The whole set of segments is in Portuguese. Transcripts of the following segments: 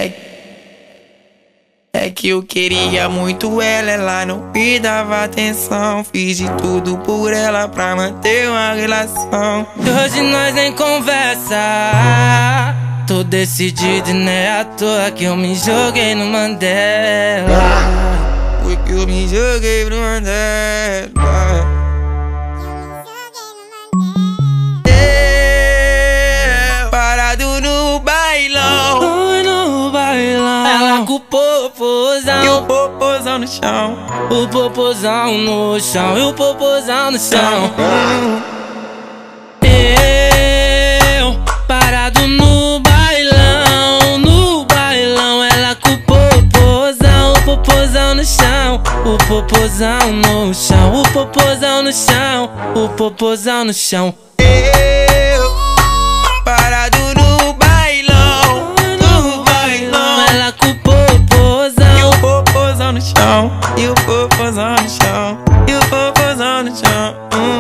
É que eu queria muito ela não me dava atenção. Fiz de tudo por ela pra manter uma relação. E hoje nós nem conversa. Tô decidido e não é à toa que eu me joguei no Mandela. Foi que eu me joguei pro Mandela. Parado no bailão. No bailão. Ela com o popozão E o popozão no chão. O popozão no chão. E o popozão no chão. Eu parado no bailão. No bailão. Ela com o popozão no chão. O popozão no chão. O popozão no chão. O popozão no chão. Parado no bailão. No bailão. Ela com o popozão. E o popozão no chão. E o popozão no chão. E o popozão no chão.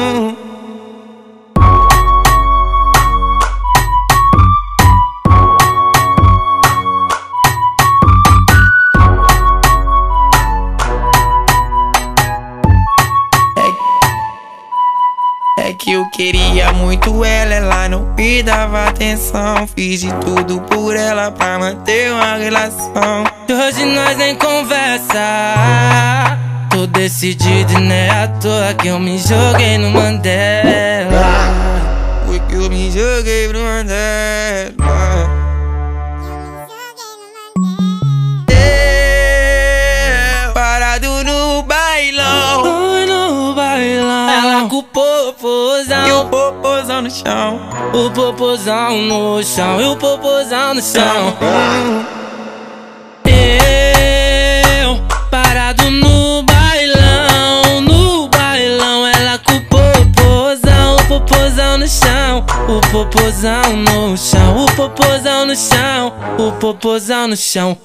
É que eu queria muito ela não me dava atenção. Fiz de tudo por ela pra manter uma relação. E hoje nós nem conversa. Tô decidido e não é à toa que eu me joguei no Mandela. Foi que eu me joguei pro Mandela. Parado no bailão. No bailão. Ela com o popozão. E o popozão no chão. O popozão no chão. E o popozão no chão. Eu parado no bailão. No bailão. Ela com o popozão no chão. O popozão no chão. O popozão no chão. O popozão no chão.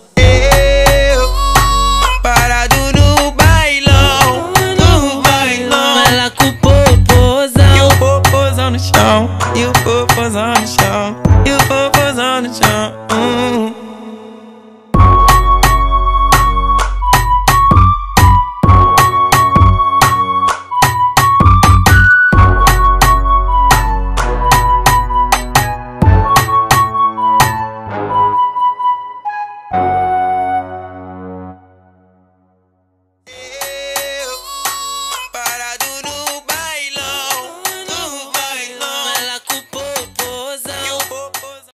Parado no bailão. No bailão. Ela com o popozão. E o popozão no chão. E o popozão no chão. E o popozão no chão.